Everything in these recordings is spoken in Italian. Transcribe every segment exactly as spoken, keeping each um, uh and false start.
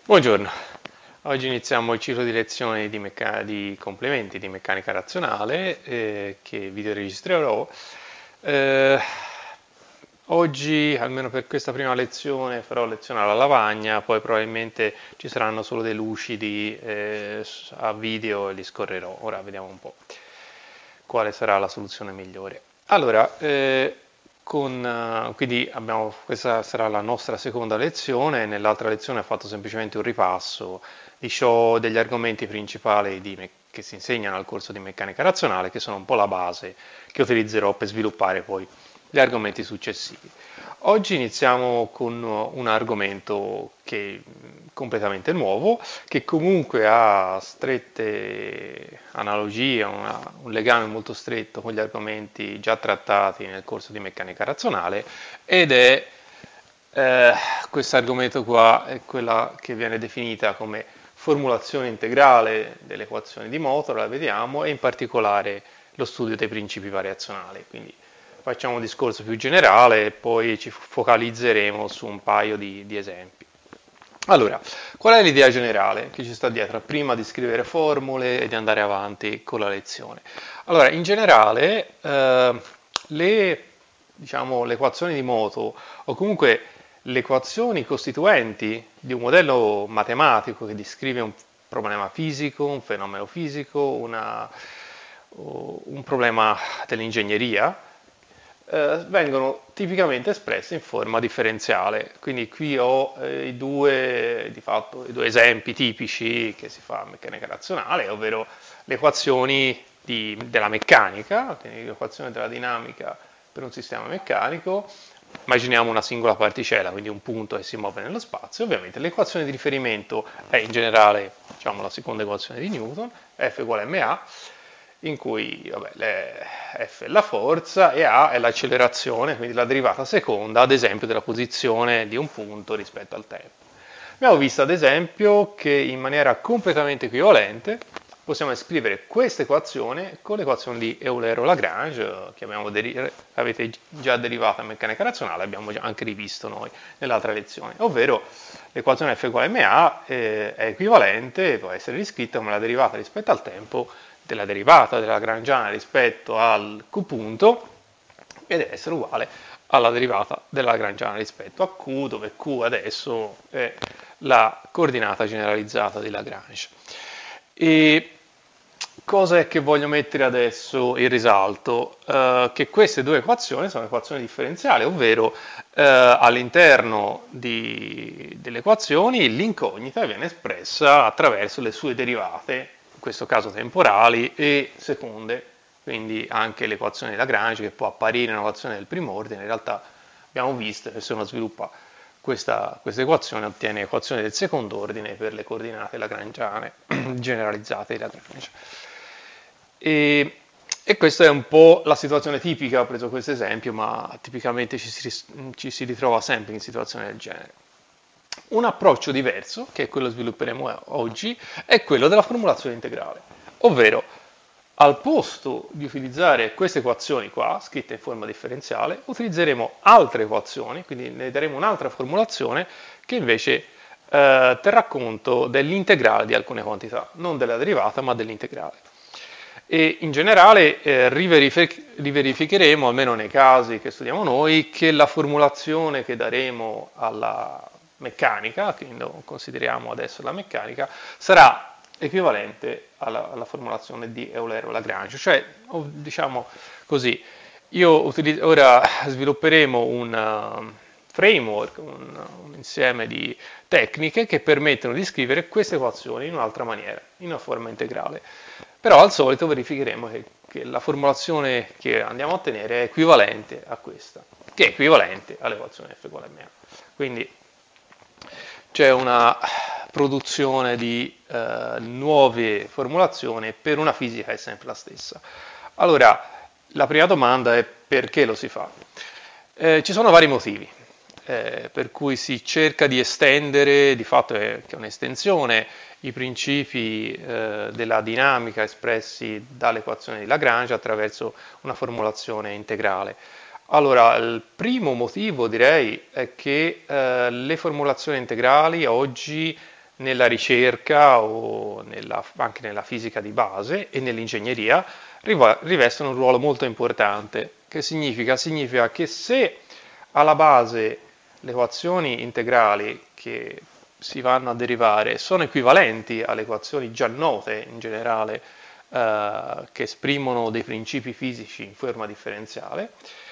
Buongiorno, oggi iniziamo il ciclo di lezioni di, mecca- di complementi di meccanica razionale eh, che videoregistrerò. Eh, Oggi, almeno per questa prima lezione, farò lezione alla lavagna, poi probabilmente ci saranno solo dei lucidi eh, a video e li scorrerò. Ora vediamo un po' quale sarà la soluzione migliore. Allora, eh, con, eh, quindi abbiamo, questa sarà la nostra seconda lezione. Nell'altra lezione ho fatto semplicemente un ripasso di ciò, degli argomenti principali di me- che si insegnano al corso di meccanica razionale, che sono un po' la base che utilizzerò per sviluppare poi gli argomenti successivi. Oggi iniziamo con un argomento che è completamente nuovo, che comunque ha strette analogie, una- un legame molto stretto con gli argomenti già trattati nel corso di meccanica razionale, ed è eh, questo argomento qua, è quella che viene definita come formulazione integrale delle equazioni di moto, la vediamo, e in particolare lo studio dei principi variazionali. Quindi facciamo un discorso più generale e poi ci focalizzeremo su un paio di, di esempi. Allora, qual è l'idea generale che ci sta dietro, prima di scrivere formule e di andare avanti con la lezione? Allora, in generale, eh, le, diciamo, le equazioni di moto, o comunque le equazioni costituenti di un modello matematico che descrive un problema fisico, un fenomeno fisico, una, un problema dell'ingegneria, eh, vengono tipicamente espresse in forma differenziale. Quindi qui ho eh, i, due, di fatto, i due esempi tipici che si fa in meccanica razionale, ovvero le equazioni di, della meccanica, quindi l'equazione della dinamica per un sistema meccanico. Immaginiamo una singola particella, quindi un punto che si muove nello spazio. Ovviamente l'equazione di riferimento è in generale, diciamo, la seconda equazione di Newton, F uguale ma, in cui vabbè, le, F è la forza e A è l'accelerazione, quindi la derivata seconda, ad esempio, della posizione di un punto rispetto al tempo. Abbiamo visto, ad esempio, che in maniera completamente equivalente possiamo scrivere questa equazione con l'equazione di Eulero-Lagrange, che abbiamo deri- avete già derivata in meccanica razionale, abbiamo già anche rivisto noi nell'altra lezione, ovvero l'equazione F uguale ma eh, è equivalente, può essere riscritta come la derivata rispetto al tempo della derivata della Lagrangiana rispetto al Q punto, e deve essere uguale alla derivata della Lagrangiana rispetto a Q, dove Q adesso è la coordinata generalizzata di Lagrange. E cosa è che voglio mettere adesso in risalto? Eh, che queste due equazioni sono equazioni differenziali, ovvero eh, all'interno di- delle equazioni l'incognita viene espressa attraverso le sue derivate, in questo caso temporali e seconde, quindi anche l'equazione di Lagrange, che può apparire un'equazione del primo ordine, in realtà abbiamo visto che se uno sviluppa questa, questa equazione ottiene equazione del secondo ordine per le coordinate lagrangiane generalizzate di Lagrange. E, e questa è un po' la situazione tipica, ho preso questo esempio, ma tipicamente ci si, ci si ritrova sempre in situazioni del genere. Un approccio diverso, che è quello che svilupperemo oggi, è quello della formulazione integrale, ovvero al posto di utilizzare queste equazioni qua, scritte in forma differenziale, utilizzeremo altre equazioni, quindi ne daremo un'altra formulazione che invece eh, terrà conto dell'integrale di alcune quantità, non della derivata ma dell'integrale. E in generale eh, riverific- riverificheremo, almeno nei casi che studiamo noi, che la formulazione che daremo alla meccanica, quindi consideriamo adesso la meccanica, sarà equivalente alla, alla formulazione di Eulero-Lagrange, cioè diciamo così, io utilizz- ora svilupperemo un uh, framework, un, un insieme di tecniche che permettono di scrivere queste equazioni in un'altra maniera, in una forma integrale. Però al solito verificheremo che, che la formulazione che andiamo a ottenere è equivalente a questa, che è equivalente all'equazione F uguale a ma. Quindi c'è una produzione di eh, nuove formulazioni per una fisica che è sempre la stessa. Allora, la prima domanda è perché lo si fa? Eh, ci sono vari motivi, eh, per cui si cerca di estendere, di fatto è che è un'estensione, i principi eh, della dinamica espressi dall'equazione di Lagrange attraverso una formulazione integrale. Allora, il primo motivo direi è che eh, le formulazioni integrali oggi nella ricerca o nella, anche nella fisica di base e nell'ingegneria rivestono un ruolo molto importante. Che significa? Significa che se alla base le equazioni integrali che si vanno a derivare sono equivalenti alle equazioni già note in generale eh, che esprimono dei principi fisici in forma differenziale,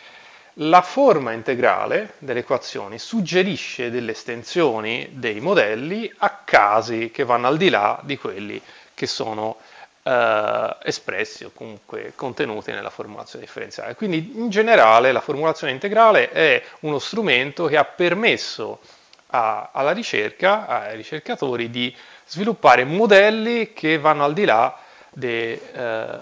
la forma integrale delle equazioni suggerisce delle estensioni dei modelli a casi che vanno al di là di quelli che sono eh, espressi o comunque contenuti nella formulazione differenziale. Quindi in generale la formulazione integrale è uno strumento che ha permesso a, alla ricerca, ai ricercatori di sviluppare modelli che vanno al di là de, eh,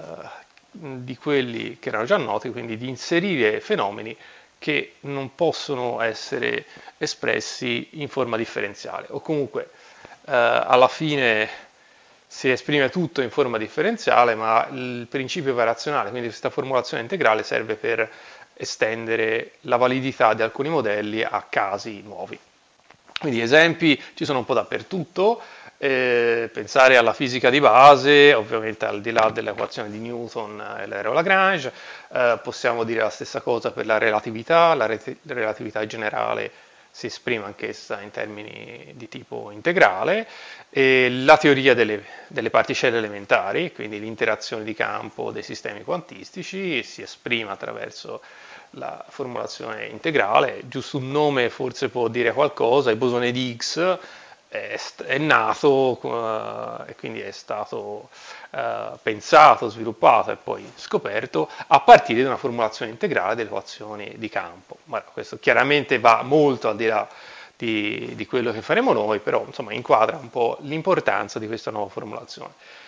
di quelli che erano già noti, quindi di inserire fenomeni che non possono essere espressi in forma differenziale o comunque eh, alla fine si esprime tutto in forma differenziale, ma il principio variazionale, quindi questa formulazione integrale, serve per estendere la validità di alcuni modelli a casi nuovi. Quindi esempi ci sono un po' dappertutto. Eh, pensare alla fisica di base, ovviamente al di là dell'equazione di Newton e l'Aero Lagrange, eh, possiamo dire la stessa cosa per la relatività, la re- relatività generale si esprime anch'essa in termini di tipo integrale, e la teoria delle, delle particelle elementari, quindi l'interazione di campo dei sistemi quantistici, si esprime attraverso la formulazione integrale. Giusto un nome forse può dire qualcosa: il bosone di Higgs è, è nato uh, e quindi è stato uh, pensato, sviluppato e poi scoperto a partire da una formulazione integrale delle equazioni di campo. Ma questo chiaramente va molto al di là di, di quello che faremo noi, però insomma inquadra un po' l'importanza di questa nuova formulazione.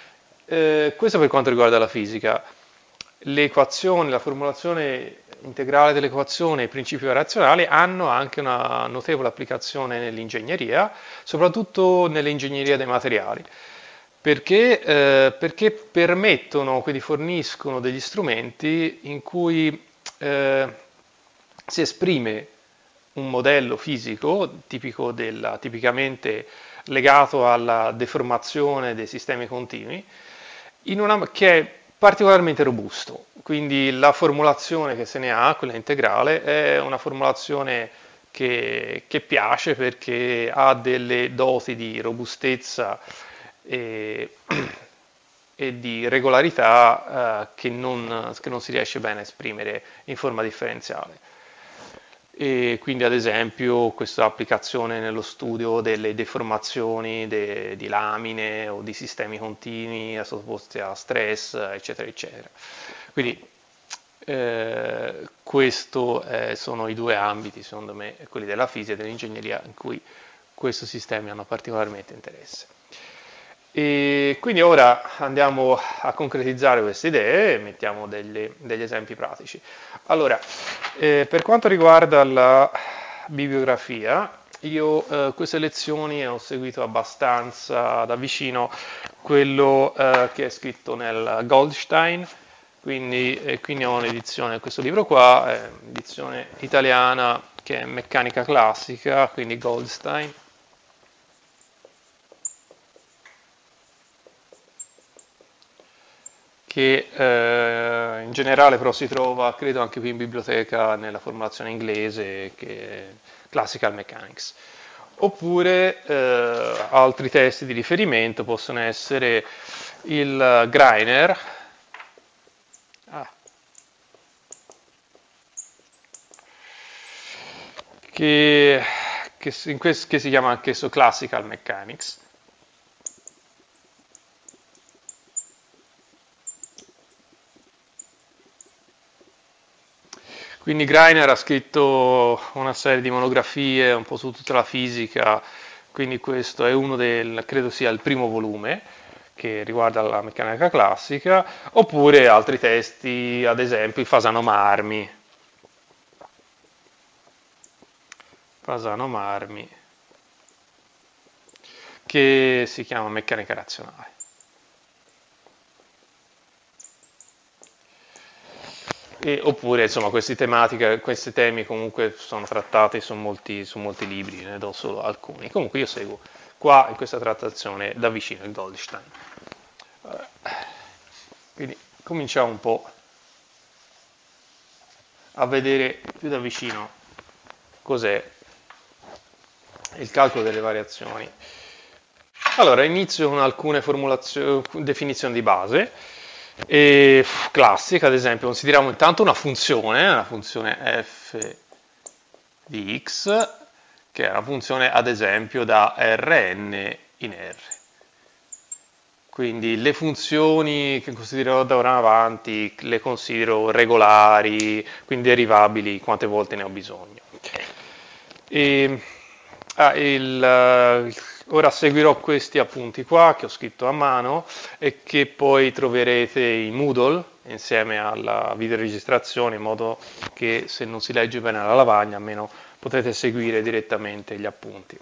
Eh, questo per quanto riguarda la fisica. Le equazioni, la formulazione integrale delle equazioni e i principi razionali hanno anche una notevole applicazione nell'ingegneria, soprattutto nell'ingegneria dei materiali, perché, eh, perché permettono, quindi forniscono degli strumenti in cui eh, si esprime un modello fisico tipico della, tipicamente legato alla deformazione dei sistemi continui, in una, che è particolarmente robusto. Quindi la formulazione che se ne ha, quella integrale, è una formulazione che, che piace perché ha delle doti di robustezza e, e di regolarità eh, che, non, che non si riesce bene a esprimere in forma differenziale. E quindi ad esempio questa applicazione nello studio delle deformazioni de, di lamine o di sistemi continui sottoposti a stress, eccetera, eccetera. Quindi eh, questi eh, sono i due ambiti, secondo me, quelli della fisica e dell'ingegneria, in cui questi sistemi hanno particolarmente interesse. E quindi ora andiamo a concretizzare queste idee e mettiamo degli, degli esempi pratici. Allora, eh, per quanto riguarda la bibliografia, io eh, queste lezioni ho seguito abbastanza da vicino quello eh, che è scritto nel Goldstein, quindi, eh, quindi ho un'edizione, questo libro qua, è un'edizione italiana che è Meccanica Classica, quindi Goldstein. Che eh, in generale però si trova, credo, anche qui in biblioteca nella formulazione inglese, che è Classical Mechanics. Oppure eh, altri testi di riferimento possono essere il Greiner, ah, che, che, in questo, che si chiama anch'esso Classical Mechanics. Quindi Greiner ha scritto una serie di monografie un po' su tutta la fisica, quindi questo è uno del, credo sia il primo volume, che riguarda la meccanica classica, oppure altri testi, ad esempio il Fasano Marmi. Fasano Marmi, che si chiama Meccanica razionale. E, oppure insomma queste tematiche, questi temi comunque sono trattati su molti, su molti libri, ne do solo alcuni. Comunque io seguo qua in questa trattazione da vicino il Goldstein. Quindi cominciamo un po' a vedere più da vicino cos'è il calcolo delle variazioni. Allora, inizio con alcune definizioni di base. E, classica, ad esempio, consideriamo intanto una funzione, una funzione f di x, che è una funzione, ad esempio, da Rn in R. Quindi le funzioni che considererò da ora in avanti le considero regolari, quindi derivabili quante volte ne ho bisogno. E, ah, il, ora seguirò questi appunti qua che ho scritto a mano e che poi troverete in Moodle insieme alla videoregistrazione, in modo che se non si legge bene alla lavagna almeno potete seguire direttamente gli appunti.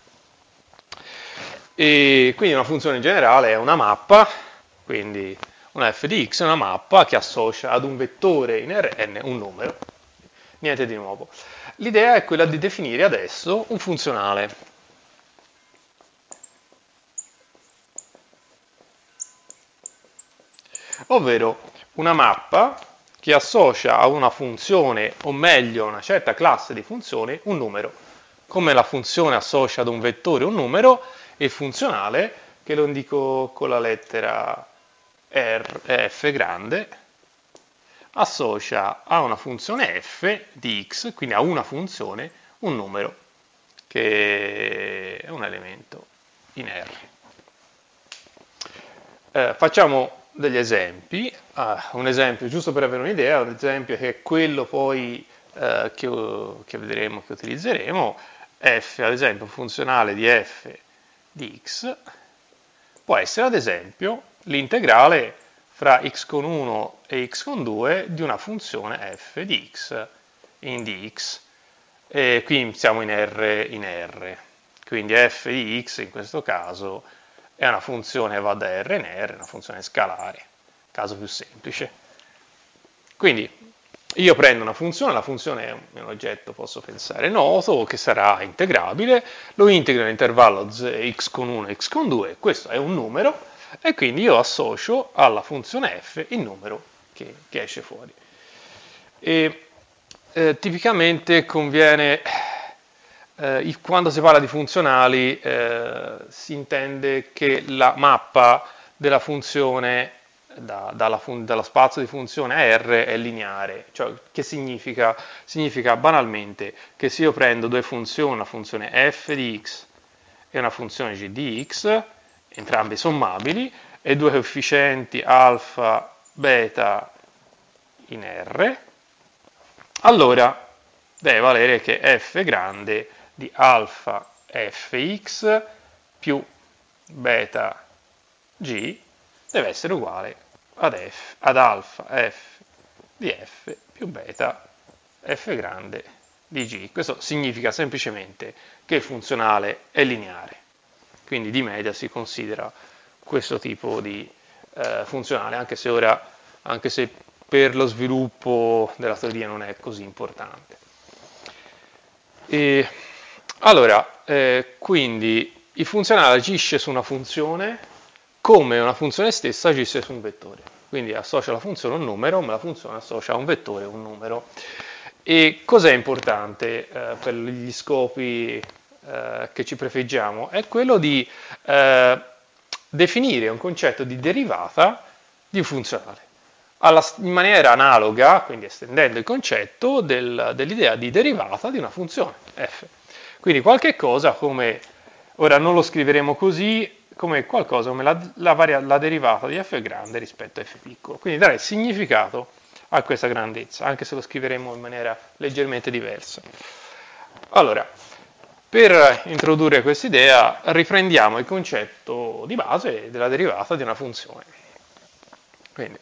E quindi una funzione in generale è una mappa, quindi una f di x è una mappa che associa ad un vettore in Rn un numero, niente di nuovo. L'idea è quella di definire adesso un funzionale. Ovvero una mappa che associa a una funzione, o meglio a una certa classe di funzioni, un numero. Come la funzione associa ad un vettore un numero, il funzionale, che lo indico con la lettera R, F grande, associa a una funzione f di x, quindi a una funzione, un numero, che è un elemento in R. Eh, facciamo degli esempi. Ah, un esempio, giusto per avere un'idea, un esempio che è quello poi eh, che, che vedremo, che utilizzeremo. F, ad esempio, funzionale di f di x può essere, ad esempio, l'integrale fra x con uno e x con due di una funzione f di x in dx. E qui siamo in R in R. Quindi f di x in questo caso è una funzione che va da R in R, una funzione scalare, caso più semplice. Quindi io prendo una funzione, la funzione è un oggetto, posso pensare, noto, che sarà integrabile, lo integro nell'intervallo x con uno e x con due, questo è un numero, e quindi io associo alla funzione f il numero che, che esce fuori. E, eh, tipicamente conviene, eh, quando si parla di funzionali, eh, si intende che la mappa della funzione Da, dalla fun, dallo spazio di funzione R è lineare, cioè che significa? Significa banalmente che se io prendo due funzioni, una funzione f di x e una funzione g di x, entrambe sommabili, e due coefficienti alfa, beta in R, allora deve valere che f grande di alfa fx più beta g deve essere uguale ad, f, ad alfa f di f più beta f grande di g. Questo significa semplicemente che il funzionale è lineare, quindi di media si considera questo tipo di eh, funzionale, anche se ora, anche se per lo sviluppo della teoria non è così importante. E, allora, eh, quindi il funzionale agisce su una funzione come una funzione stessa agisce su un vettore. Quindi associa alla funzione un numero, ma la funzione associa a un vettore un numero. E cos'è importante eh, per gli scopi eh, che ci prefiggiamo? È quello di eh, definire un concetto di derivata di un funzionale. Alla, in maniera analoga, quindi estendendo il concetto del, dell'idea di derivata di una funzione f. Quindi qualche cosa come, ora non lo scriveremo così, come qualcosa come la, la, varia, la derivata di f grande rispetto a f piccolo. Quindi dare significato a questa grandezza, anche se lo scriveremo in maniera leggermente diversa. Allora, per introdurre questa idea, riprendiamo il concetto di base della derivata di una funzione. Quindi,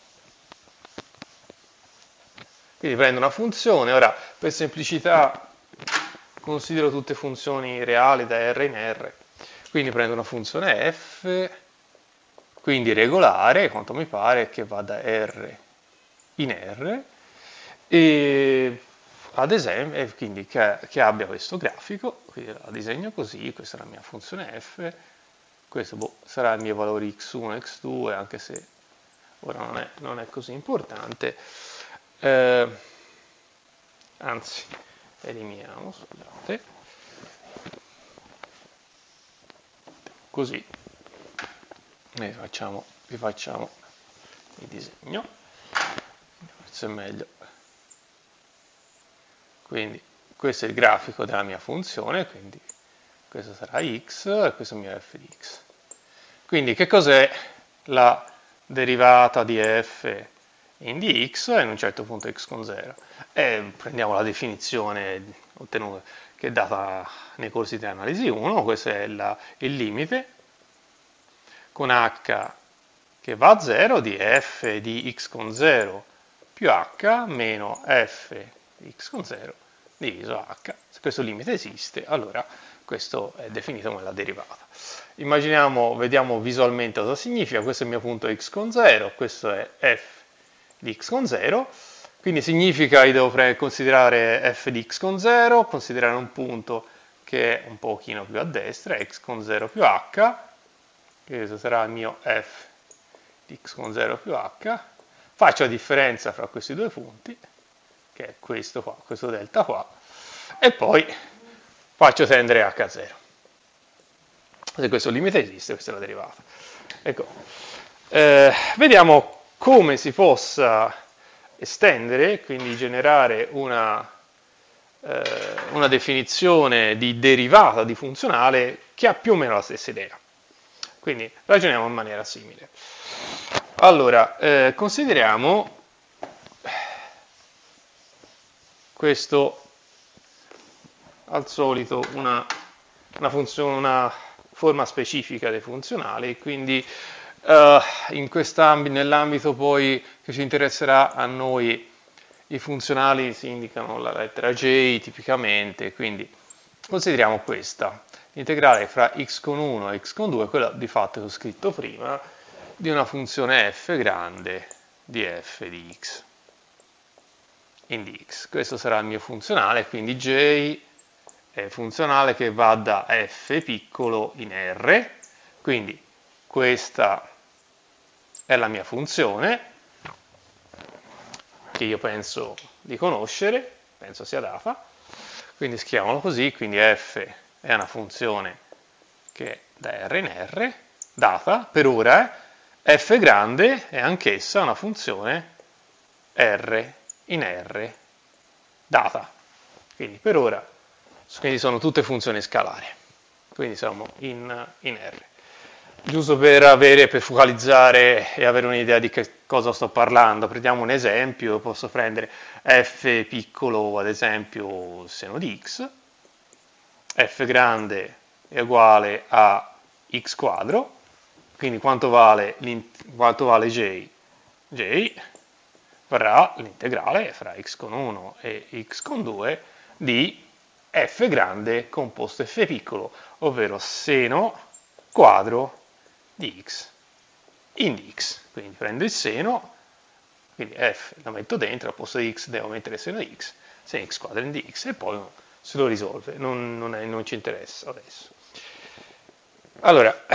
quindi prendo una funzione, ora per semplicità considero tutte funzioni reali da R in R. Quindi prendo una funzione f, quindi regolare, quanto mi pare, che va da R in R, e ad esempio, e quindi che, che abbia questo grafico, quindi la disegno così, questa è la mia funzione f, questo boh, sarà il mio valore x uno, x due, anche se ora non è, non è così importante, eh, anzi, eliminiamo, scusate, così, e facciamo, vi facciamo il disegno, forse è meglio. Quindi questo è il grafico della mia funzione, quindi questo sarà x e questo è il mio f di x. Quindi che cos'è la derivata di f in dx in un certo punto x con zero? E prendiamo la definizione ottenuta, che è data nei corsi di analisi uno, questo è la, il limite con h che va a zero di f di x con zero più h meno f di x con zero diviso h. Se questo limite esiste, allora questo è definito come la derivata. Immaginiamo, vediamo visualmente cosa significa. Questo è il mio punto x con zero, questo è f di x con zero, quindi significa che devo considerare f di x con zero, considerare un punto che è un pochino più a destra, x con zero più h, questo sarà il mio f di x con zero più h, faccio la differenza fra questi due punti, che è questo qua, questo delta qua, e poi faccio tendere h a zero. Se questo limite esiste, questa è la derivata. Ecco. Eh, vediamo come si possa estendere, quindi generare una, eh, una definizione di derivata di funzionale che ha più o meno la stessa idea. Quindi ragioniamo in maniera simile. Allora, eh, consideriamo questo al solito una, una, funzione, una forma specifica dei funzionali, quindi uh, in quest'ambito, nell'ambito poi che ci interesserà a noi, i funzionali si indicano la lettera j tipicamente, quindi consideriamo questa, l'integrale fra x con uno e x con due, quella di fatto che ho scritto prima, di una funzione f grande di f di x in dx. Questo sarà il mio funzionale, quindi j è funzionale che va da f piccolo in r, quindi questa è la mia funzione che io penso di conoscere, penso sia data, quindi scriviamolo così, quindi f è una funzione che è da r in r, data, per ora è f grande è anch'essa una funzione r in r, data, quindi per ora quindi sono tutte funzioni scalari, quindi siamo in, in R. Giusto per avere, per focalizzare e avere un'idea di che cosa sto parlando, prendiamo un esempio, posso prendere f piccolo, ad esempio, seno di x, f grande è uguale a x quadro, quindi quanto vale, quanto vale j? J varrà l'integrale fra x con uno e x con due di f grande composto f piccolo, ovvero seno quadro di x in dx. Quindi prendo il seno, quindi f lo metto dentro, al posto di x devo mettere seno di x, seno x quadro in dx, e poi se lo risolve, non, non, è, non ci interessa adesso. Allora,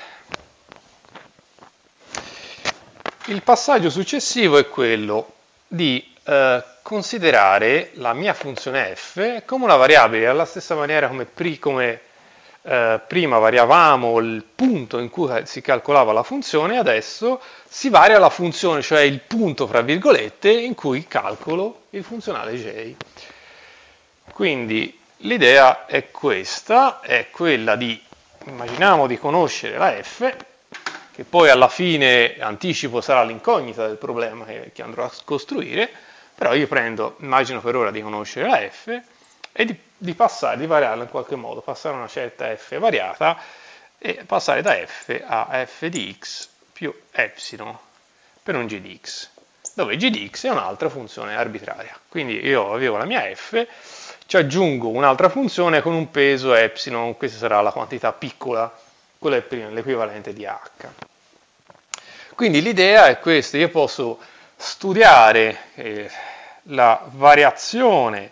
il passaggio successivo è quello di eh, considerare la mia funzione f come una variabile, alla stessa maniera come, pri, come eh, prima variavamo il punto in cui si calcolava la funzione, adesso si varia la funzione, cioè il punto fra virgolette in cui calcolo il funzionale j. Quindi l'idea è questa, è quella di, immaginiamo di conoscere la f, che poi alla fine, anticipo, sarà l'incognita del problema che, che andrò a costruire, però io prendo, immagino per ora di conoscere la f e di, di passare, di variarla in qualche modo, passare una certa f variata e passare da f a f di x più epsilon per un g di x, dove g di x è un'altra funzione arbitraria. Quindi io avevo la mia f, ci aggiungo un'altra funzione con un peso epsilon, questa sarà la quantità piccola, quello è l'equivalente di h. Quindi l'idea è questa, io posso studiare eh, la variazione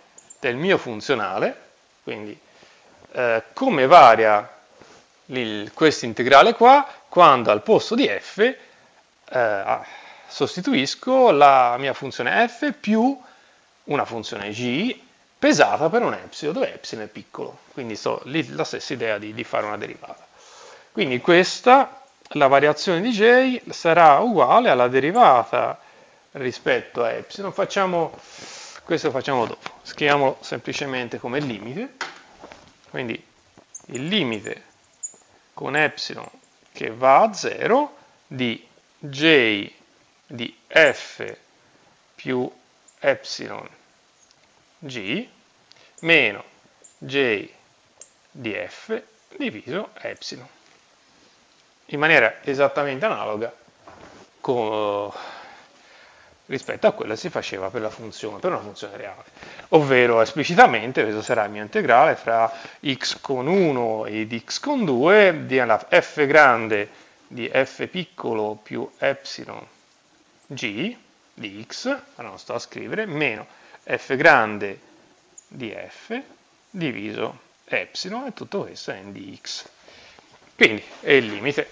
del mio funzionale, quindi eh, come varia questo integrale qua quando al posto di f eh, sostituisco la mia funzione f più una funzione g pesata per un epsilon, dove epsilon è piccolo, quindi so, lì la stessa idea di, di fare una derivata. Quindi questa, la variazione di j sarà uguale alla derivata rispetto a epsilon. Facciamo, questo lo facciamo dopo, scriviamolo semplicemente come limite, quindi il limite con epsilon che va a zero di j di f più epsilon g meno j di f diviso epsilon, in maniera esattamente analoga con, rispetto a quello che si faceva per la funzione, per una funzione reale, ovvero esplicitamente questo sarà il mio integrale fra x con uno ed x con due di f grande di f piccolo più epsilon g di x, allora non sto a scrivere, meno f grande di f diviso epsilon, e tutto questo è in dx. Quindi è il limite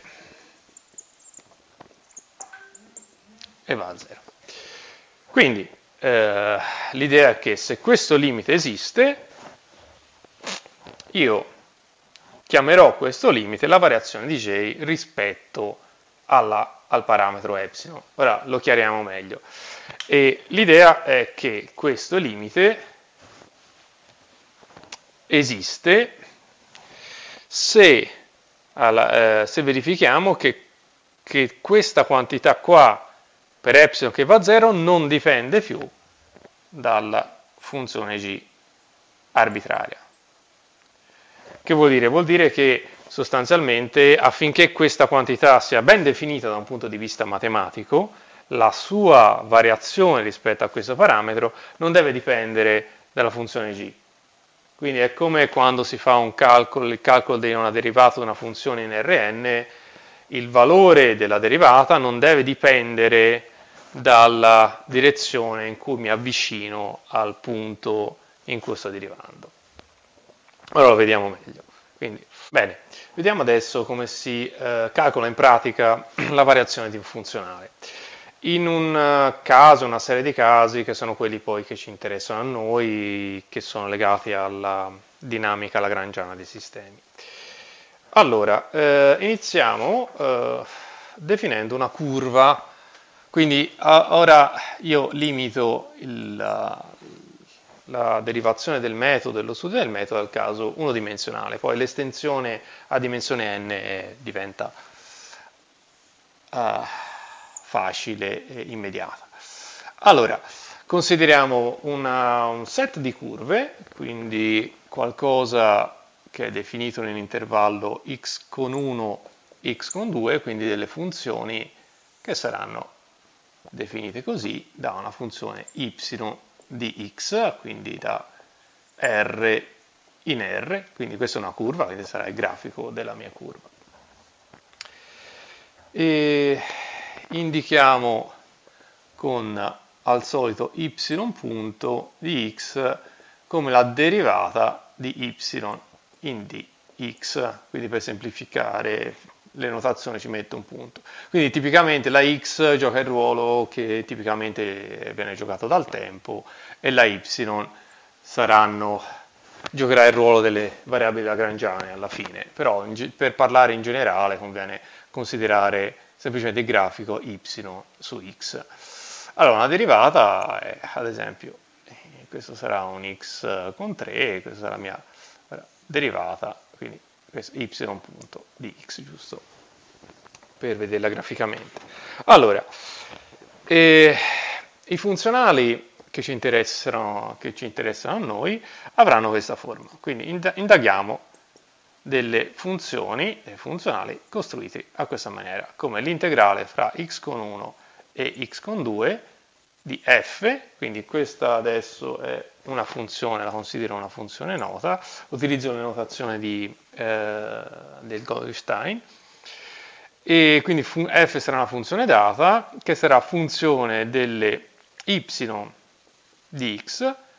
e va a zero. Quindi eh, l'idea è che se questo limite esiste, io chiamerò questo limite la variazione di j rispetto alla, al parametro epsilon. Ora lo chiariamo meglio. E l'idea è che questo limite esiste se, alla, eh, se verifichiamo che, che questa quantità qua per epsilon che va a zero non dipende più dalla funzione g arbitraria. Che vuol dire? Vuol dire che sostanzialmente affinché questa quantità sia ben definita da un punto di vista matematico, la sua variazione rispetto a questo parametro non deve dipendere dalla funzione g. Quindi è come quando si fa un calcolo, il calcolo di una derivata di una funzione in Rn, il valore della derivata non deve dipendere dalla direzione in cui mi avvicino al punto in cui sto derivando. Ora lo vediamo meglio. Quindi, bene, vediamo adesso come si eh, calcola in pratica la variazione di un funzionale. In un uh, caso, una serie di casi che sono quelli poi che ci interessano a noi, che sono legati alla dinamica lagrangiana dei sistemi. Allora, eh, iniziamo eh, definendo una curva. Quindi a, ora io limito il, la, la derivazione del metodo e lo studio del metodo al caso unidimensionale, poi l'estensione a dimensione n diventa uh, facile e immediata. Allora, consideriamo una, un set di curve, quindi qualcosa che è definito in un intervallo x con uno, x con due, quindi delle funzioni che saranno definite così da una funzione y di x, quindi da R in R, quindi questa è una curva, quindi sarà il grafico della mia curva. E indichiamo con al solito y punto di x come la derivata di y in dx, quindi per semplificare le notazioni ci metto un punto. Quindi tipicamente la x gioca il ruolo che tipicamente viene giocato dal tempo e la y saranno, giocherà il ruolo delle variabili lagrangiane alla fine, però in, per parlare in generale conviene considerare semplicemente il grafico y su x. Allora una derivata è, ad esempio, questo sarà un x con tre, questa sarà la mia derivata, quindi questo y punto di x, giusto per vederla graficamente. Allora, eh, i funzionali che ci interessano, che ci interessano a noi avranno questa forma, quindi indaghiamo delle funzioni, dei funzionali costruiti a questa maniera, come l'integrale fra x con uno e x con due di f, quindi questa adesso è una funzione, la considero una funzione nota, utilizzo la notazione di, eh, del Goldstein, e quindi f sarà una funzione data che sarà funzione delle y di x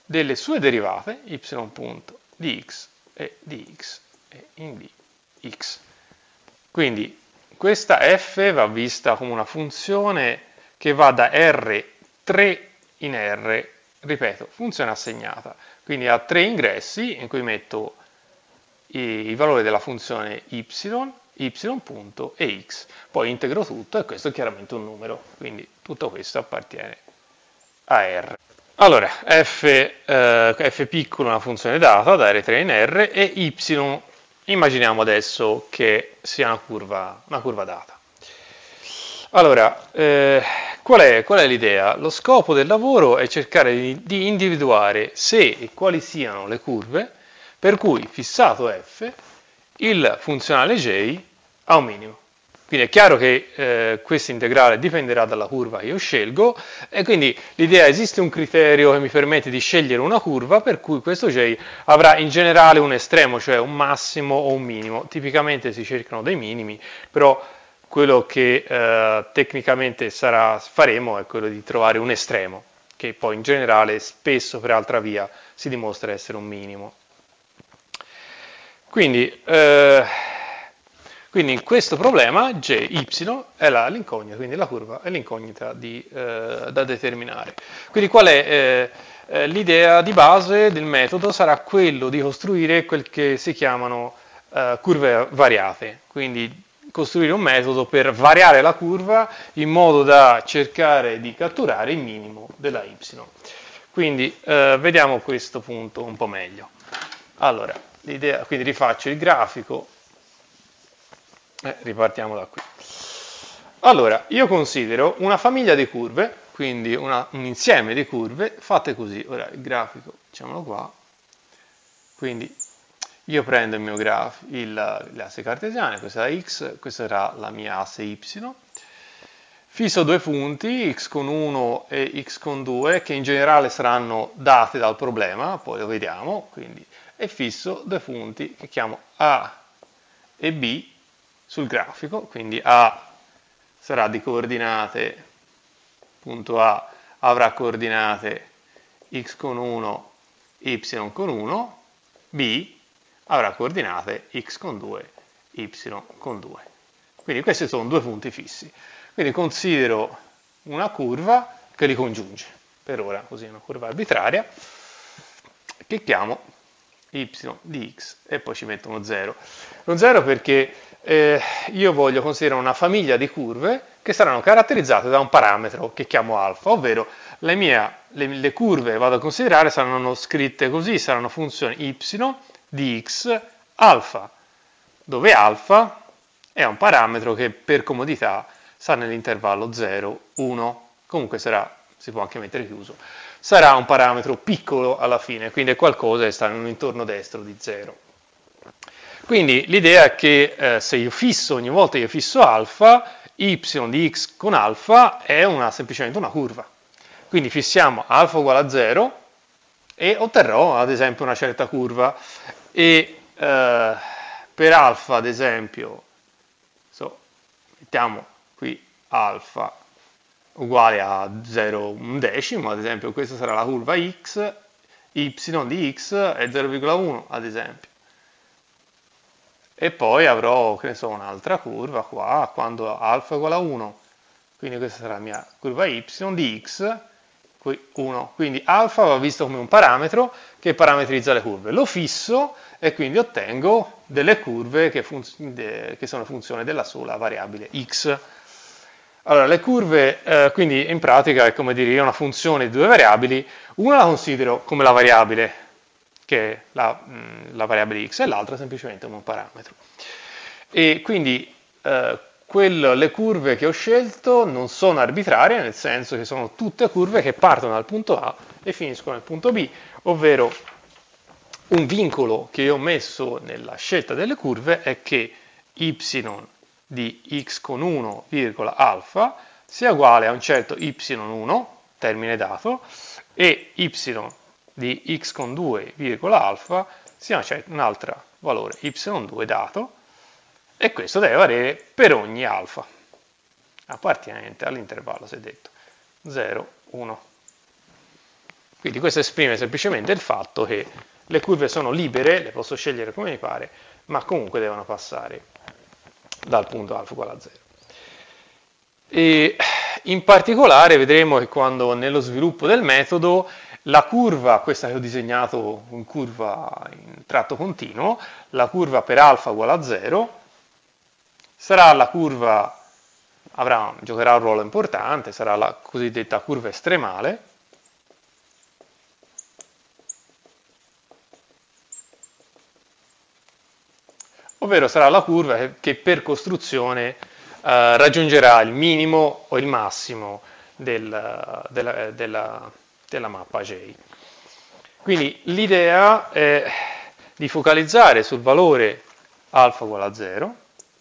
delle sue derivate, y punto di x e di x e in b x. Quindi questa f va vista come una funzione che va da R tre in R, ripeto, funzione assegnata, quindi ha tre ingressi in cui metto i, i valori della funzione y, y punto e x, poi integro tutto e questo è chiaramente un numero, quindi tutto questo appartiene a R. Allora, f, eh, f piccolo è una funzione data da R tre in R e y immaginiamo adesso che sia una curva, una curva data. Allora, eh, qual è, qual è l'idea? Lo scopo del lavoro è cercare di, di individuare se e quali siano le curve per cui, fissato f, il funzionale j ha un minimo. Quindi è chiaro che eh, questo integrale dipenderà dalla curva che io scelgo e quindi l'idea esiste un criterio che mi permette di scegliere una curva per cui questo j avrà in generale un estremo, cioè un massimo o un minimo. Tipicamente si cercano dei minimi, però quello che eh, tecnicamente sarà, faremo è quello di trovare un estremo, che poi in generale spesso per altra via si dimostra essere un minimo. Quindi, eh, quindi in questo problema J, Y è l'incognita, quindi la curva è l'incognita eh, da determinare. Quindi qual è eh, l'idea di base del metodo? Sarà quello di costruire quel che si chiamano eh, curve variate, quindi costruire un metodo per variare la curva in modo da cercare di catturare il minimo della Y. Quindi eh, vediamo questo punto un po' meglio. Allora, l'idea, quindi rifaccio il grafico. Eh, ripartiamo da qui. Allora, io considero una famiglia di curve, quindi una, un insieme di curve fatte così. Ora il grafico, diciamolo qua. Quindi io prendo il mio grafico, l'asse cartesiana, questa è la x, questa sarà la mia asse y. Fisso due punti, x con uno e x con due, che in generale saranno date dal problema, poi lo vediamo, quindi, e fisso due punti che chiamo A e B sul grafico, quindi A sarà di coordinate, punto A avrà coordinate x con uno, y con uno, B avrà coordinate x con due, y con due. Quindi questi sono due punti fissi. Quindi considero una curva che li congiunge, per ora così è una curva arbitraria, che chiamo y di x e poi ci metto uno zero. Lo zero perché eh, io voglio considerare una famiglia di curve che saranno caratterizzate da un parametro che chiamo alfa, ovvero le, mie, le, le curve che vado a considerare saranno scritte così, saranno funzioni y di x alfa, dove alfa è un parametro che per comodità sta nell'intervallo zero, uno, comunque sarà, si può anche mettere chiuso, sarà un parametro piccolo alla fine, quindi è qualcosa che sta in un intorno destro di zero. Quindi l'idea è che eh, se io fisso, ogni volta io fisso alfa, y di x con alfa è una, semplicemente una curva. Quindi fissiamo alfa uguale a zero e otterrò ad esempio una certa curva e eh, per alfa ad esempio, so, mettiamo qui alfa uguale a zero un decimo, ad esempio questa sarà la curva x, y di x è zero virgola uno ad esempio. E poi avrò, che ne so, un'altra curva qua, quando alfa è uguale a uno, quindi questa sarà la mia curva y di x, qui uno. Quindi alfa va visto come un parametro che parametrizza le curve. Lo fisso e quindi ottengo delle curve che, che sono funzione della sola variabile x. Allora, le curve, eh, quindi in pratica è come dire, io ho una funzione di due variabili, una la considero come la variabile, che è la, mh, la variabile x, e l'altra semplicemente come un parametro. E quindi eh, quello, le curve che ho scelto non sono arbitrarie, nel senso che sono tutte curve che partono dal punto A e finiscono nel punto B, ovvero un vincolo che io ho messo nella scelta delle curve è che y di x con uno, alfa sia uguale a un certo y uno, termine dato, e y di x con due, alfa sia un altro valore y due dato, e questo deve valere per ogni alfa appartenente all'intervallo, si è detto, zero, uno. Quindi questo esprime semplicemente il fatto che le curve sono libere, le posso scegliere come mi pare, ma comunque devono passare dal punto alfa uguale a zero. E in particolare vedremo che quando nello sviluppo del metodo la curva, questa che ho disegnato in curva in tratto continuo, la curva per alfa uguale a zero, sarà la curva, avrà, giocherà un ruolo importante, sarà la cosiddetta curva estremale, ovvero sarà la curva che, che per costruzione eh, raggiungerà il minimo o il massimo del, della, della, della mappa J. Quindi l'idea è di focalizzare sul valore alfa uguale a zero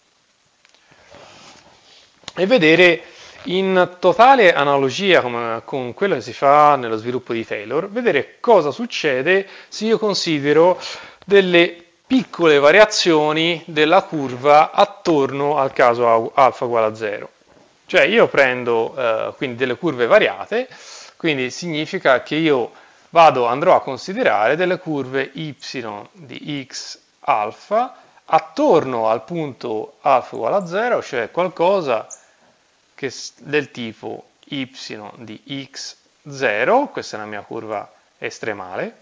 e vedere in totale analogia con, con quello che si fa nello sviluppo di Taylor, vedere cosa succede se io considero delle piccole variazioni della curva attorno al caso alfa uguale a zero. Cioè io prendo eh, quindi delle curve variate, quindi significa che io vado, andrò a considerare delle curve y di x alfa attorno al punto alfa uguale a zero, cioè qualcosa che del tipo y di x zero, questa è la mia curva estremale,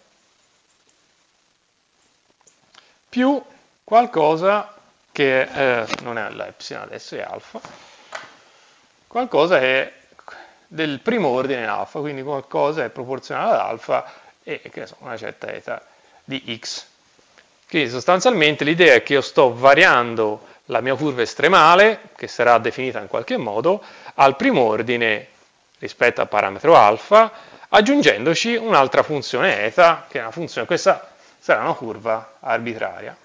più qualcosa che eh, non è la epsilon adesso, è alfa, qualcosa che è del primo ordine alfa, quindi qualcosa è proporzionale ad alfa e che ne so, una certa eta di x. Quindi sostanzialmente l'idea è che io sto variando la mia curva estremale, che sarà definita in qualche modo, al primo ordine rispetto al parametro alfa, aggiungendoci un'altra funzione eta, che è una funzione, questa sarà una curva arbitraria.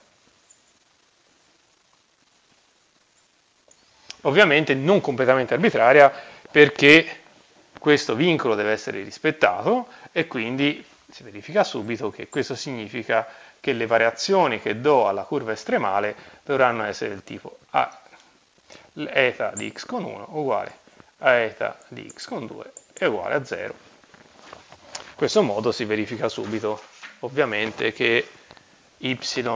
Ovviamente non completamente arbitraria, perché questo vincolo deve essere rispettato e quindi si verifica subito che questo significa che le variazioni che do alla curva estremale dovranno essere del tipo a eta di x con uno uguale a eta di x con due è uguale a zero. In questo modo si verifica subito ovviamente che y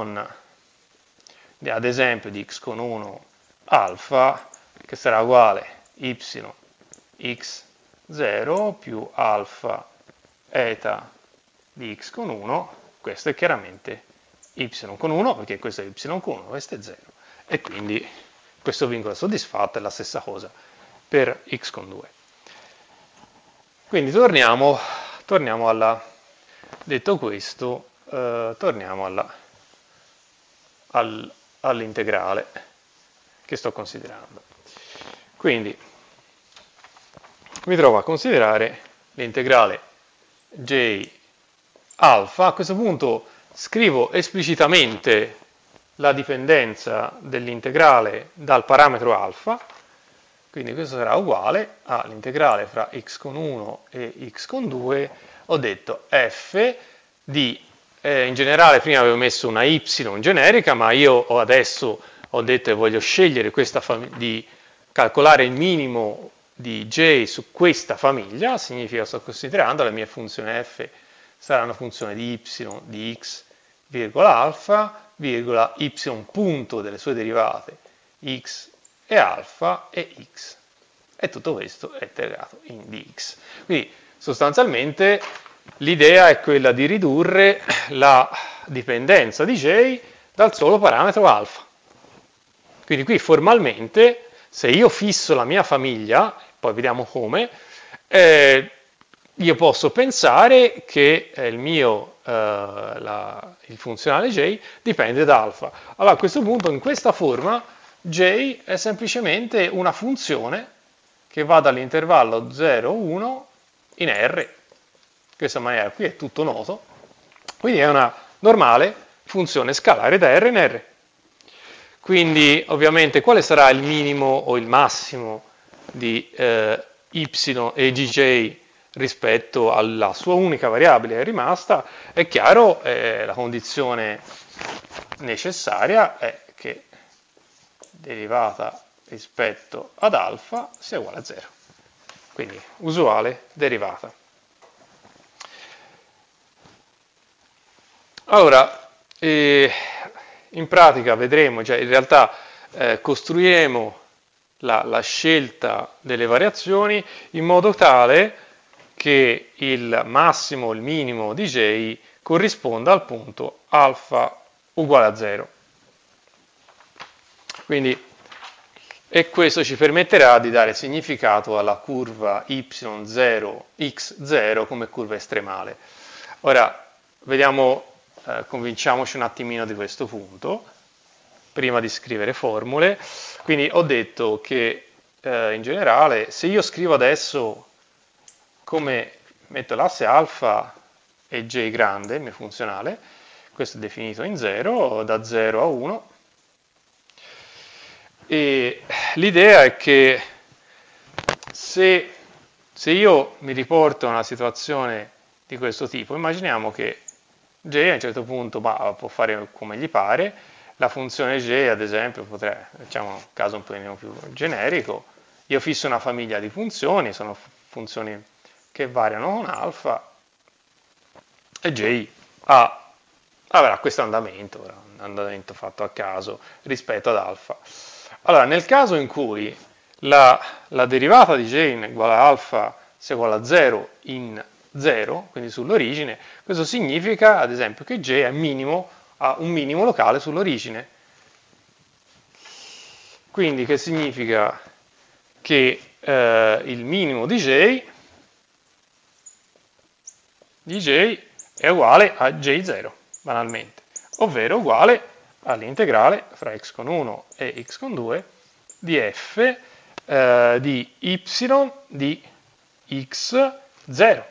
ad esempio di x con uno alfa, che sarà uguale y x zero più alfa eta di x con uno, questo è chiaramente y con uno, perché questo è y con uno, questo è zero, e quindi questo vincolo è soddisfatto, è la stessa cosa per x con due. Quindi torniamo, torniamo alla, detto questo, eh, torniamo alla, al, all'integrale che sto considerando. Quindi mi trovo a considerare l'integrale j alfa. A questo punto scrivo esplicitamente la dipendenza dell'integrale dal parametro alfa, quindi questo sarà uguale all'integrale fra x con uno e x con due, ho detto f di, eh, in generale prima avevo messo una y generica, ma io ho adesso ho detto che voglio scegliere questa di calcolare il minimo di j su questa famiglia, significa che sto considerando la mia funzione f sarà una funzione di y di x, virgola alfa, virgola y punto delle sue derivate x e alfa e x. E tutto questo è integrato in dx. Quindi sostanzialmente l'idea è quella di ridurre la dipendenza di j dal solo parametro alfa. Quindi qui formalmente, se io fisso la mia famiglia, poi vediamo come, eh, io posso pensare che il mio, eh, la, il funzionale j dipende da alfa. Allora a questo punto in questa forma j è semplicemente una funzione che va dall'intervallo zero uno in R. In questa maniera qui è tutto noto. Quindi è una normale funzione scalare da R in R. Quindi ovviamente quale sarà il minimo o il massimo di eh, y e gj rispetto alla sua unica variabile che è rimasta? È chiaro, eh, la condizione necessaria è che derivata rispetto ad alfa sia uguale a zero. Quindi usuale derivata. Allora, eh, in pratica vedremo, cioè in realtà eh, costruiremo la, la scelta delle variazioni in modo tale che il massimo o il minimo di J corrisponda al punto alfa uguale a zero. Quindi, e questo ci permetterà di dare significato alla curva y zero, x zero come curva estremale. Ora, vediamo, eh, convinciamoci un attimino di questo punto, prima di scrivere formule. Quindi ho detto che eh, in generale, se io scrivo adesso come metto l'asse alfa e j grande, il mio funzionale, questo è definito in zero, da zero a uno, e l'idea è che se, se io mi riporto a una situazione di questo tipo, immaginiamo che J a un certo punto bah, può fare come gli pare, la funzione J ad esempio potrei, facciamo un caso un po' più generico, io fisso una famiglia di funzioni, sono funzioni che variano con alfa, e J ha, avrà questo andamento, un andamento fatto a caso rispetto ad alfa. Allora, nel caso in cui la, la derivata di J uguale a alfa sia uguale a zero in zero, quindi sull'origine, questo significa ad esempio che J è minimo, ha un minimo locale sull'origine. Quindi che significa che eh, il minimo di J, di J è uguale a J zero, banalmente, ovvero uguale all'integrale fra x con uno e x con due di f eh, di y di x zero,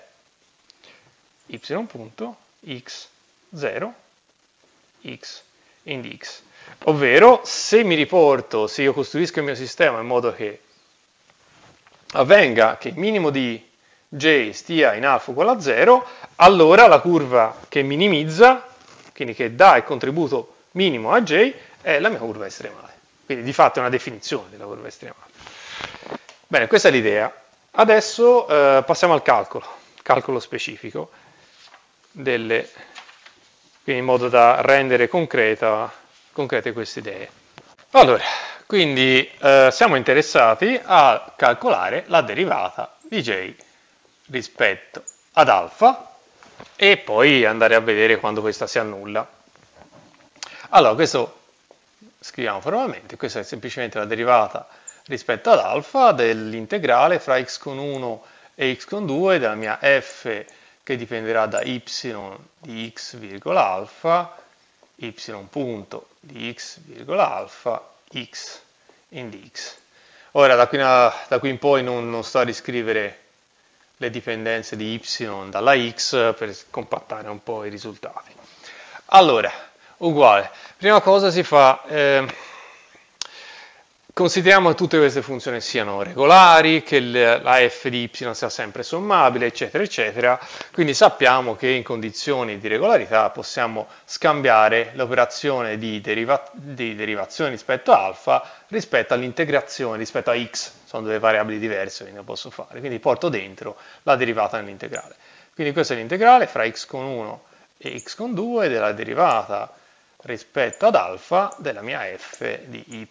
y.x zero, x in dx. Ovvero, se mi riporto, se io costruisco il mio sistema in modo che avvenga che il minimo di J stia in alfa uguale a zero, allora la curva che minimizza, quindi che dà il contributo minimo a J, è la mia curva estremale. Quindi di fatto è una definizione della curva estremale. Bene, questa è l'idea. Adesso eh, passiamo al calcolo, calcolo specifico, delle, quindi in modo da rendere concreta, concrete queste idee. Allora, quindi eh, siamo interessati a calcolare la derivata di J rispetto ad alfa e poi andare a vedere quando questa si annulla. Allora, questo scriviamo formalmente, questa è semplicemente la derivata rispetto ad alfa dell'integrale fra x con uno e x con due della mia f che dipenderà da y di x virgola alfa, y punto di x virgola alfa, x in dx. Ora da qui, da qui in poi non, non sto a riscrivere le dipendenze di y dalla x per compattare un po' i risultati. Allora, uguale, prima cosa si fa, eh, consideriamo che tutte queste funzioni siano regolari, che la f di y sia sempre sommabile, eccetera, eccetera. Quindi sappiamo che in condizioni di regolarità possiamo scambiare l'operazione di, deriva di derivazione rispetto a alfa rispetto all'integrazione rispetto a x. Sono due variabili diverse, quindi lo posso fare. Quindi porto dentro la derivata nell'integrale. Quindi questo è l'integrale fra x con uno e x con due della derivata rispetto ad alfa della mia f di y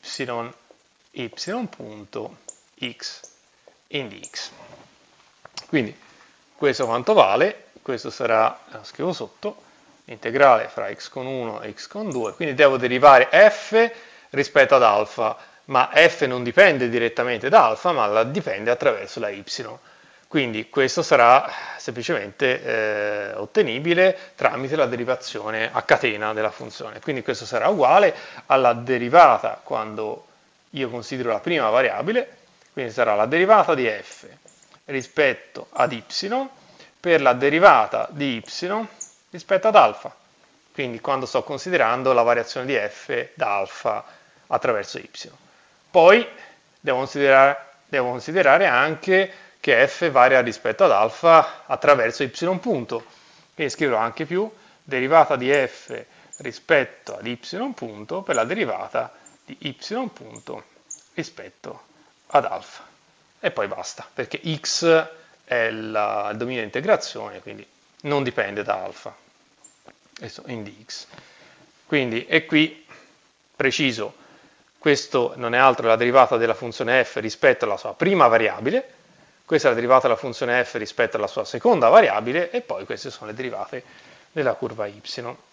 y.x in dx. Quindi questo quanto vale? Questo sarà, lo scrivo sotto, integrale fra x con uno e x con due, quindi devo derivare f rispetto ad alfa, ma f non dipende direttamente da alfa, ma la dipende attraverso la y. Quindi questo sarà semplicemente eh, ottenibile tramite la derivazione a catena della funzione. Quindi questo sarà uguale alla derivata quando io considero la prima variabile, quindi sarà la derivata di f rispetto ad y per la derivata di y rispetto ad alfa. Quindi quando sto considerando la variazione di f da alfa attraverso y. Poi devo considerare, devo considerare anche che f varia rispetto ad alfa attraverso y punto. Quindi scriverò anche più derivata di f rispetto ad y punto per la derivata di y punto rispetto ad alfa. E poi basta, perché x è la, il dominio di integrazione, quindi non dipende da alfa. in dx. Quindi, e qui, preciso, questo non è altro che la derivata della funzione f rispetto alla sua prima variabile, questa è la derivata della funzione f rispetto alla sua seconda variabile, e poi queste sono le derivate della curva y.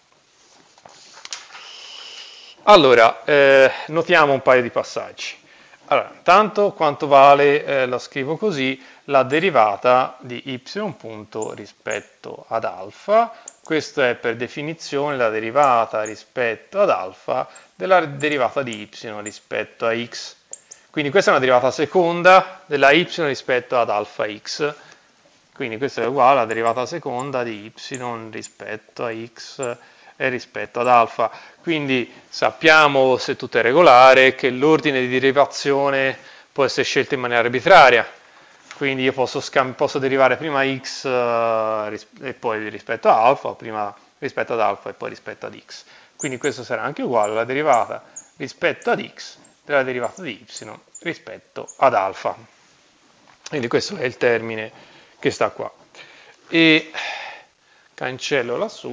Allora, eh, notiamo un paio di passaggi. Allora, intanto quanto vale, eh, la scrivo così, la derivata di y punto rispetto ad alfa. Questa è per definizione la derivata rispetto ad alfa della derivata di y rispetto a x. Quindi questa è una derivata seconda della y rispetto ad alfa x. Quindi questa è uguale alla derivata seconda di y rispetto a x e rispetto ad alfa. Quindi sappiamo, se tutto è regolare, che l'ordine di derivazione può essere scelto in maniera arbitraria. Quindi io posso, posso derivare prima x uh, e poi rispetto a alfa, o prima rispetto ad alfa e poi rispetto ad x. Quindi questo sarà anche uguale alla derivata rispetto ad x della derivata di y rispetto ad alfa. Quindi questo è il termine che sta qua. E cancello lassù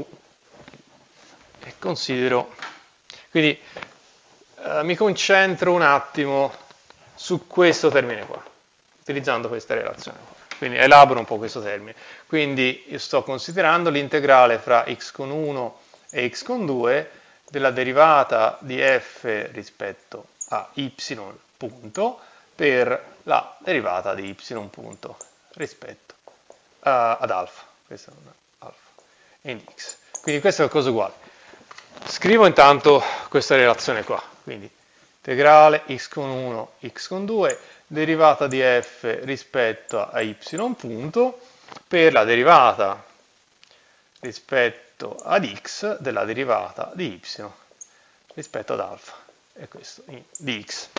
e considero, quindi eh, mi concentro un attimo su questo termine qua, utilizzando questa relazione qua. Quindi elaboro un po' questo termine. Quindi io sto considerando l'integrale fra x con uno e x con due della derivata di f rispetto a y punto per la derivata di y punto rispetto a, ad alfa. Questa è una alfa in x. Quindi questo è cosa uguale. Scrivo intanto questa relazione qua, quindi integrale x con uno, x con due, derivata di f rispetto a y punto per la derivata rispetto ad x della derivata di y rispetto ad alfa, e questo in dx.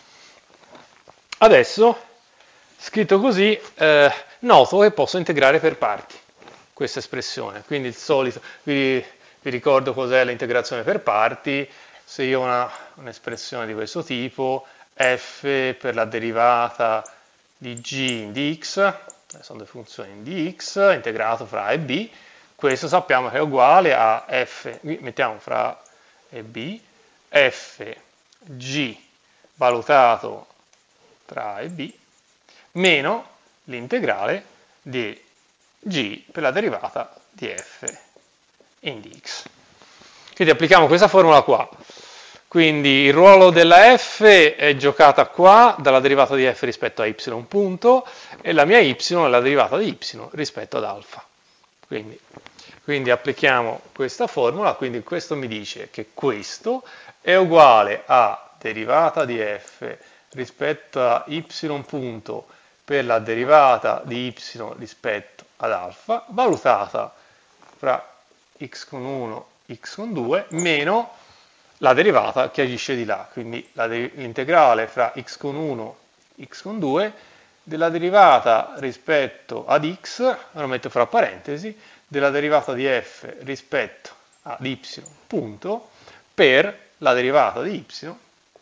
Adesso, scritto così, eh, noto che posso integrare per parti questa espressione, quindi il solito, vi, vi ricordo cos'è l'integrazione per parti. Se io ho un'espressione di questo tipo, f per la derivata di g in dx, sono due funzioni in dx, integrato fra a e b, questo sappiamo che è uguale a f, mettiamo fra a e b, f g valutato tra a e b, meno l'integrale di g per la derivata di f in dx. Quindi applichiamo questa formula qua. Quindi il ruolo della f è giocata qua dalla derivata di f rispetto a y punto, e la mia y è la derivata di y rispetto ad alfa. Quindi, quindi applichiamo questa formula, quindi questo mi dice che questo è uguale a derivata di f rispetto a y punto per la derivata di y rispetto ad alfa, valutata fra x con uno, x con due, meno la derivata che agisce di là, quindi l'integrale fra x con uno, x con due, della derivata rispetto ad x, lo metto fra parentesi, della derivata di f rispetto ad y punto per la derivata di y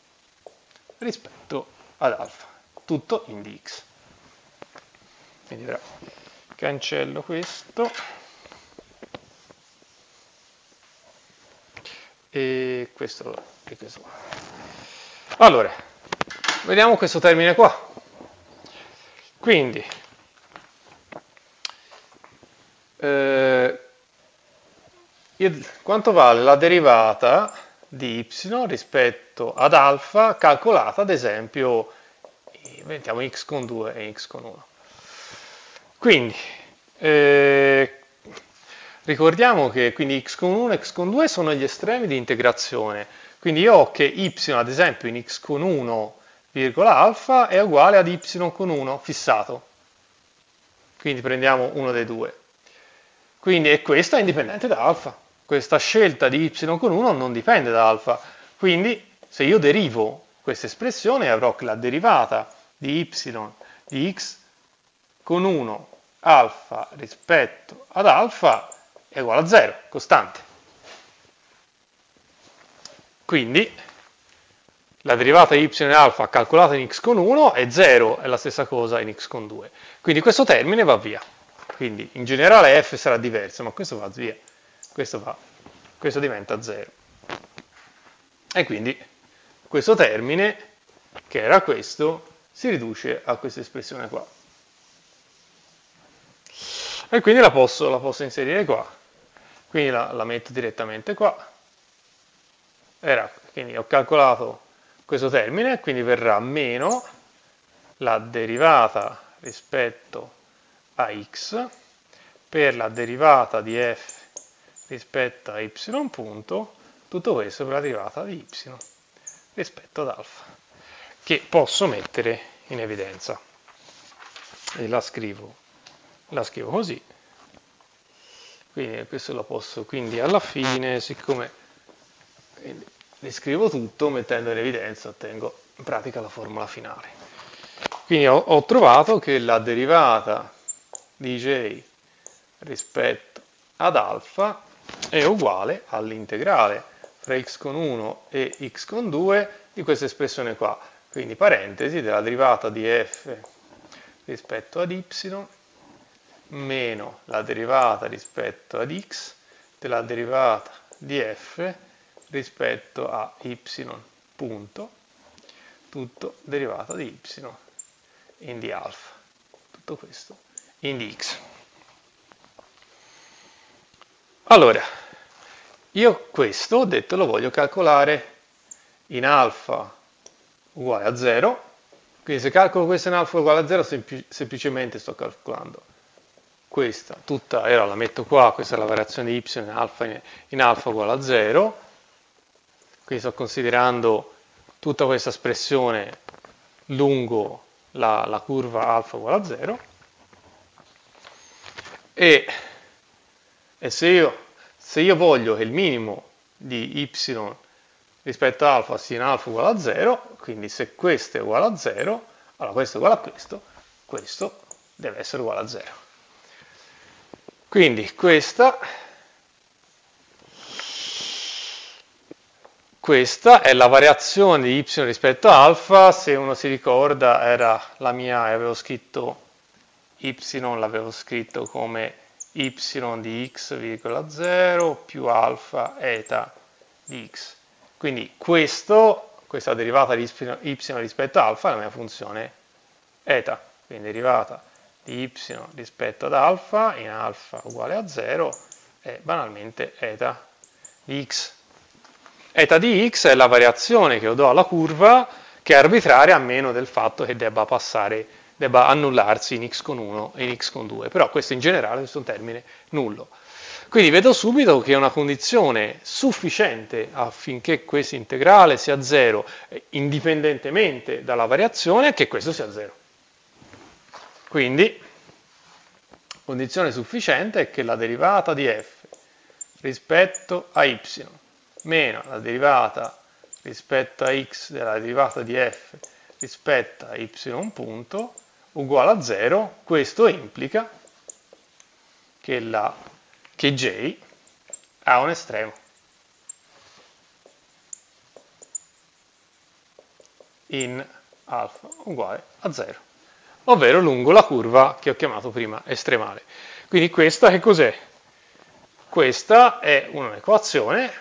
rispetto ad alfa, tutto in dx. Quindi ora cancello questo e questo e questo qua. Allora, vediamo questo termine qua. Quindi eh, io, quanto vale la derivata di y rispetto ad alfa calcolata ad esempio, mettiamo x con due e x con uno. Quindi eh, ricordiamo che quindi x con uno e x con due sono gli estremi di integrazione, quindi io ho che y ad esempio in x con uno virgola alfa è uguale ad y con uno fissato, quindi prendiamo uno dei due, quindi e questa è indipendente da alfa, questa scelta di y con uno non dipende da alfa, quindi se io derivo questa espressione avrò che la derivata di y di x con uno alfa rispetto ad alfa è uguale a zero, costante. Quindi la derivata di y in alfa calcolata in x con uno è zero, è la stessa cosa in x con due. Quindi questo termine va via. Quindi in generale f sarà diverso, ma questo va via. Questo va questo diventa zero. E quindi questo termine, che era questo, si riduce a questa espressione qua. E quindi la posso, la posso inserire qua. Quindi la, la metto direttamente qua. Era, quindi ho calcolato questo termine, quindi verrà meno la derivata rispetto a x per la derivata di f rispetto a y punto, tutto questo per la derivata di y rispetto ad alfa, che posso mettere in evidenza. E la scrivo, la scrivo così. Quindi questo lo posso, quindi alla fine, siccome riscrivo tutto, mettendo in evidenza, ottengo in pratica la formula finale. Quindi ho, ho trovato che la derivata di j rispetto ad alfa è uguale all'integrale fra x con uno e x con due di questa espressione qua. Quindi parentesi della derivata di f rispetto ad y meno la derivata rispetto ad x della derivata di f rispetto a y punto, tutto derivata di y in di alfa, tutto questo in di x. Allora, io questo, ho detto, lo voglio calcolare in alfa uguale a zero, quindi se calcolo questo in alfa uguale a zero, sempl- semplicemente sto calcolando questa, tutta, era, la metto qua, questa è la variazione di y in alfa, in, in alfa uguale a zero, quindi sto considerando tutta questa espressione lungo la, la curva alfa uguale a zero, e, e se, io, se io voglio che il minimo di y rispetto a alfa sia in alfa uguale a zero, quindi se questo è uguale a zero, allora questo è uguale a questo, questo deve essere uguale a zero. Quindi questa, questa è la variazione di y rispetto a alfa, se uno si ricorda era la mia, avevo scritto y, l'avevo scritto come y di x virgola zero più alfa eta di x. Quindi questo, questa derivata di y rispetto a alfa è la mia funzione eta, quindi derivata di y rispetto ad alfa in alfa uguale a zero è banalmente eta di x. Eta di x è la variazione che io do alla curva, che è arbitraria a meno del fatto che debba passare, debba annullarsi in x con uno e in x con due, però questo in generale questo è un termine nullo. Quindi vedo subito che è una condizione sufficiente affinché questo integrale sia zero, indipendentemente dalla variazione, che questo sia zero. Quindi, condizione sufficiente è che la derivata di f rispetto a y meno la derivata rispetto a x della derivata di f rispetto a y punto uguale a zero, questo implica che, la, che j ha un estremo in alfa uguale a zero, ovvero lungo la curva che ho chiamato prima estremale. Quindi questa che cos'è? Questa è un'equazione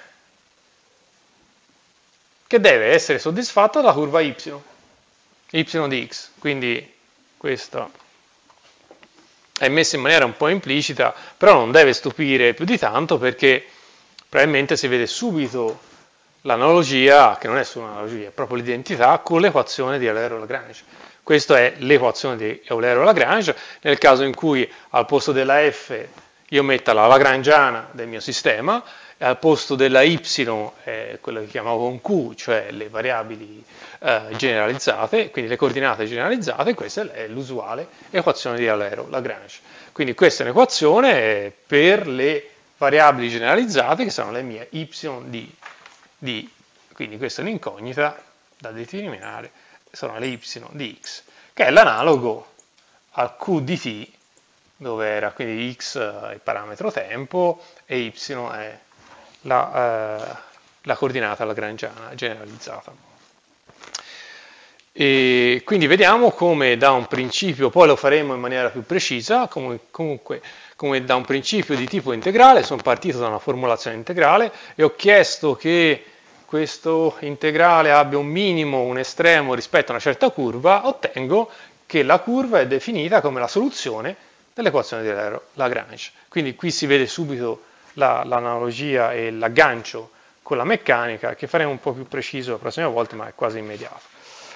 che deve essere soddisfatta dalla curva y, y di x, quindi questa è messa in maniera un po' implicita, però non deve stupire più di tanto perché probabilmente si vede subito l'analogia, che non è solo un'analogia, è proprio l'identità con l'equazione di Eulero-Lagrange. Questa è l'equazione di Eulero-Lagrange, nel caso in cui al posto della f io metta la lagrangiana del mio sistema, e al posto della y, eh, quello che chiamavo un q, cioè le variabili eh, generalizzate, quindi le coordinate generalizzate, questa è l'usuale equazione di Eulero-Lagrange. Quindi questa è un'equazione per le variabili generalizzate, che sono le mie y di, di quindi questa è un'incognita da determinare, sono le y di x, che è l'analogo al q di t, dove era quindi x è il parametro tempo e y è la, eh, la coordinata lagrangiana generalizzata. E quindi vediamo come da un principio, poi lo faremo in maniera più precisa, come, comunque come da un principio di tipo integrale, sono partito da una formulazione integrale e ho chiesto che questo integrale abbia un minimo, un estremo rispetto a una certa curva, ottengo che la curva è definita come la soluzione dell'equazione di Lagrange. Quindi qui si vede subito la, l'analogia e l'aggancio con la meccanica, che faremo un po' più preciso la prossima volta, ma è quasi immediato.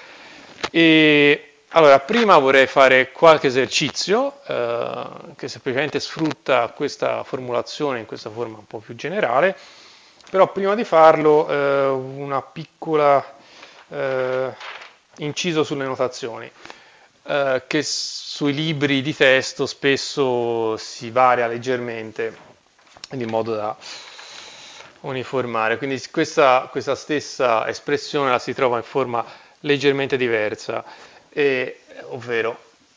E allora, prima vorrei fare qualche esercizio eh, che semplicemente sfrutta questa formulazione in questa forma un po' più generale, però prima di farlo eh, una piccola eh, inciso sulle notazioni, eh, che sui libri di testo spesso si varia leggermente in modo da uniformare, quindi questa, questa stessa espressione la si trova in forma leggermente diversa, e, ovvero,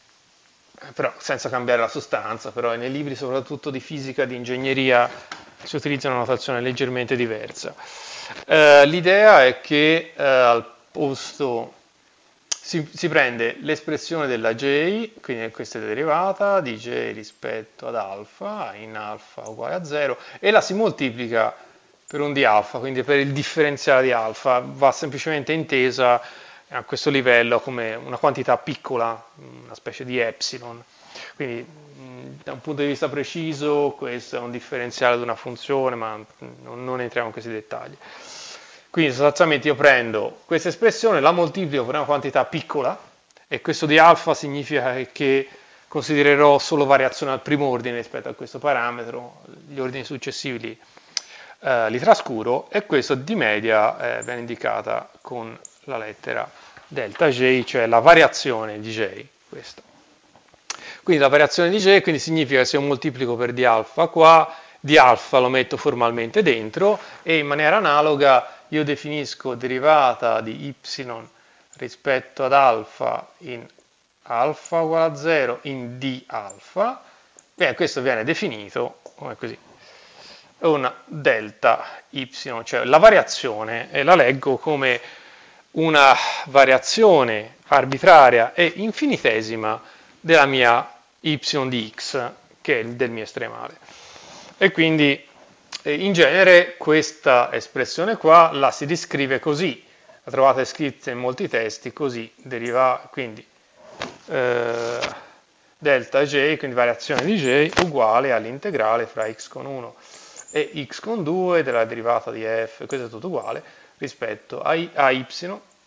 però senza cambiare la sostanza, però nei libri soprattutto di fisica, di ingegneria, si utilizza una notazione leggermente diversa. Eh, l'idea è che eh, al posto si, si prende l'espressione della J, quindi questa è derivata di J rispetto ad alfa, in alfa uguale a zero, e la si moltiplica per un di alfa, quindi per il differenziale di alfa, va semplicemente intesa a questo livello come una quantità piccola, una specie di epsilon. Quindi mh, da un punto di vista preciso questo è un differenziale di una funzione, ma non, non entriamo in questi dettagli. Quindi sostanzialmente io prendo questa espressione, la moltiplico per una quantità piccola, e questo di alfa significa che considererò solo variazione al primo ordine rispetto a questo parametro, gli ordini successivi li, eh, li trascuro, e questo di media eh, viene indicata con la lettera delta J, cioè la variazione di J, questo. Quindi la variazione di J quindi significa che se io moltiplico per d alfa qua, d alfa lo metto formalmente dentro, e in maniera analoga io definisco derivata di y rispetto ad alfa in alfa uguale a zero in d alfa, e questo viene definito come così, una delta y, cioè la variazione, e la leggo come una variazione arbitraria e infinitesima della mia y di x, che è del mio estremale. E quindi eh, in genere questa espressione qua la si descrive così, la trovate scritta in molti testi così, deriva quindi eh, delta J, quindi variazione di J, uguale all'integrale fra x con uno e x con due della derivata di f, questo è tutto uguale, rispetto a, I, a y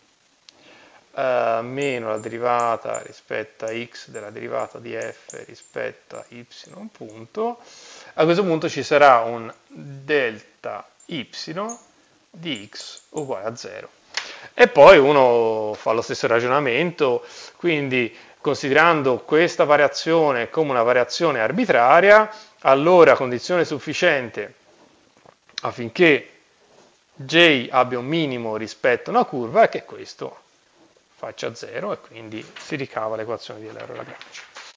uh, meno la derivata rispetto a x della derivata di f rispetto a y punto. A questo punto ci sarà un delta y di x uguale a zero. E poi uno fa lo stesso ragionamento, quindi considerando questa variazione come una variazione arbitraria, allora condizione sufficiente affinché J abbia un minimo rispetto a una curva è che questo faccia zero, e quindi si ricava l'equazione di Lagrange.